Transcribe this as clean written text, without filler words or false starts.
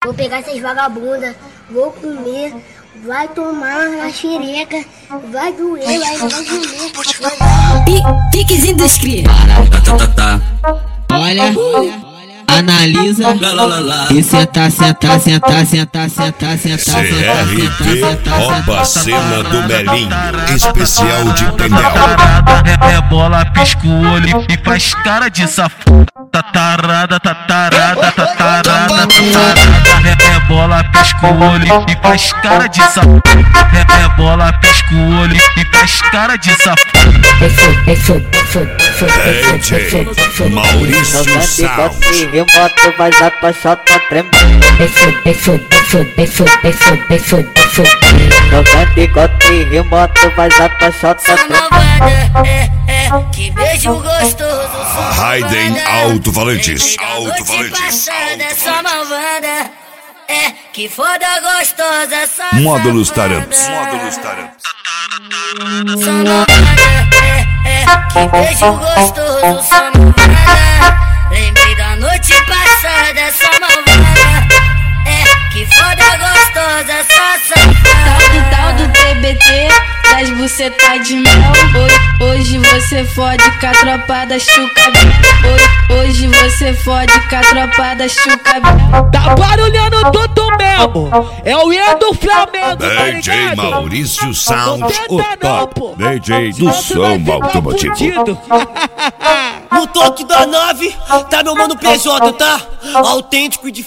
Vou pegar essas vagabundas, vou comer, vai tomar na xereca, vai doer, vai doer. Piquezinho dos cria. Olha, analisa e senta. CRT rouba a cena do Melinho, especial de Pendel. Bola, pisca o olho e faz cara de safado. Tatarada. Bola, pisca o olho e faz cara de safado. Bola, pisca o olho e faz cara de safado. DJ Maurício Sound. Remoto, mas a tua chota treme. Jogando igual remoto, mas a tua chota treme. Que beijo gostoso. Raiden Alto-Falantes. Só malvada. Que foda gostosa. Módulos Taramps. Só malvada. Que beijo gostoso. Só malvada. Lembrei da noite passada. Só malvada. Que foda gostosa. Só safada. Tal do TBT, das bucetas de mel. Hoje você fode com a tropa da Chucabel. Hoje você fode com a tropa da Chucabel. Tá barulhando tudo mesmo. É o Ian do Flamengo, DJ Maurício Sound, o top DJ do Senão som você vai ficar automotivo. fudido. No toque da nave, tá meu mano PJ, tá? Autêntico e